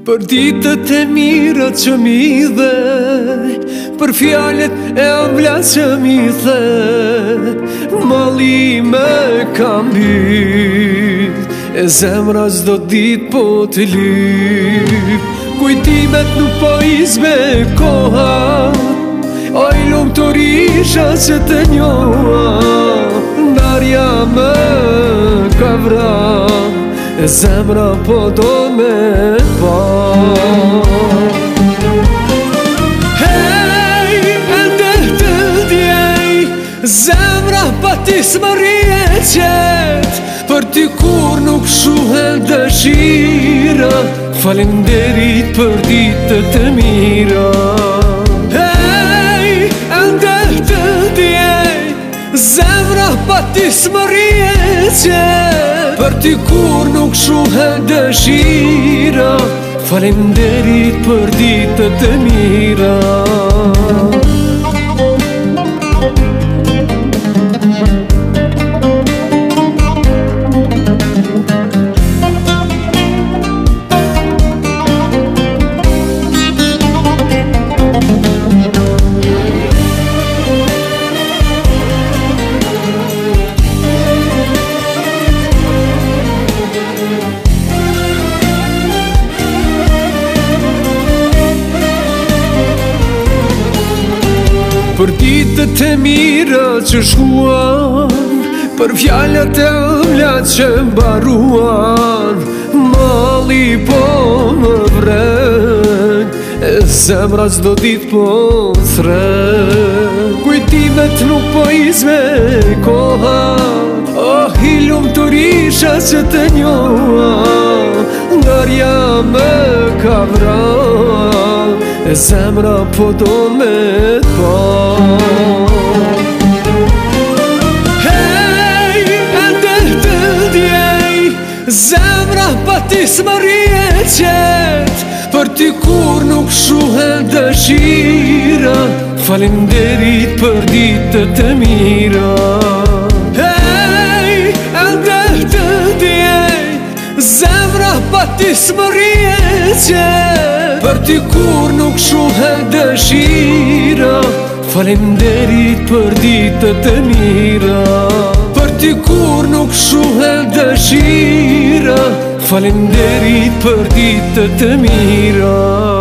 Për ditët e mira që mi dhe, për fjallet e ëmbla që mi the, mali me kam byt, e zemra çdo dit po të lyp. Kujtimet nuk po izme koha, oj lumë të risha që të njoha, ndarja me ka vra, e zemra po do me pa. Hej, ende të djej, zemra pa ti s'mërje qet, për ty kur nuk shuhen dëshira, falenderit për ditët e mira. Hej, ende të djej, zemra pa ti s'mërje qet, për ty kur nuk shuhen dëshira, falenderit për ditët e mira. Për ditët e mira që shkuan, për fjallat e ëmbla që mbaruan, mali po më vren, e zemra çdo dit po thren. Kujtimet nuk po izme koha, oh i lumë të risha që të njoha, ndarja me ka vra, e zemra po do me pa. Hej, ende të djej, zemra pa ti s'mërje qet, për ty kur nuk shuhen dëshira, falenderit për ditët e mira. Hej, ende të djej, zemra pa ti s'mërje qet, për ty kur nuk shuhen dëshira, falenderit për ditët e mira. Për ty kur nuk shuhen dëshira, falenderit për ditët e mira.